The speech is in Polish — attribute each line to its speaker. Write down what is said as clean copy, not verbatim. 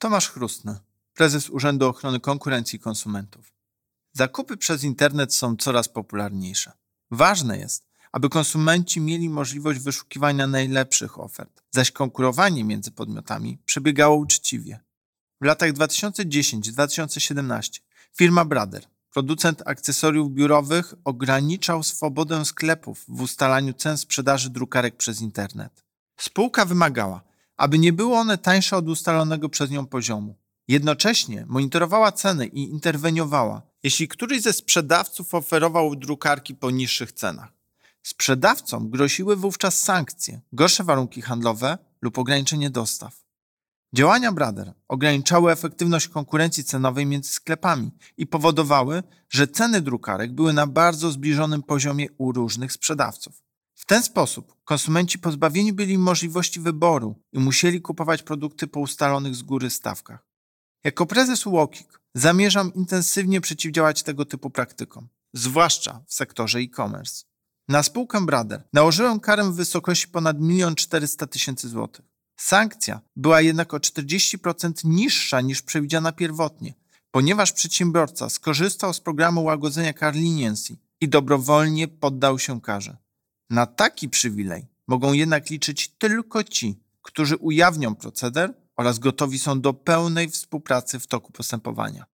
Speaker 1: Tomasz Chrustny, prezes Urzędu Ochrony Konkurencji i Konsumentów. Zakupy przez internet są coraz popularniejsze. Ważne jest, aby konsumenci mieli możliwość wyszukiwania najlepszych ofert, zaś konkurowanie między podmiotami przebiegało uczciwie. W latach 2010-2017 firma Brother, producent akcesoriów biurowych, ograniczał swobodę sklepów w ustalaniu cen sprzedaży drukarek przez internet. Spółka wymagała, aby nie były one tańsze od ustalonego przez nią poziomu. Jednocześnie monitorowała ceny i interweniowała, jeśli któryś ze sprzedawców oferował drukarki po niższych cenach. Sprzedawcom groziły wówczas sankcje, gorsze warunki handlowe lub ograniczenie dostaw. Działania Brother ograniczały efektywność konkurencji cenowej między sklepami i powodowały, że ceny drukarek były na bardzo zbliżonym poziomie u różnych sprzedawców. W ten sposób konsumenci pozbawieni byli możliwości wyboru i musieli kupować produkty po ustalonych z góry stawkach. Jako prezes UOKiK zamierzam intensywnie przeciwdziałać tego typu praktykom, zwłaszcza w sektorze e-commerce. Na spółkę Brother nałożyłem karę w wysokości ponad 1 400 000 złotych. Sankcja była jednak o 40% niższa niż przewidziana pierwotnie, ponieważ przedsiębiorca skorzystał z programu łagodzenia kar leniency i dobrowolnie poddał się karze. Na taki przywilej mogą jednak liczyć tylko ci, którzy ujawnią proceder oraz gotowi są do pełnej współpracy w toku postępowania.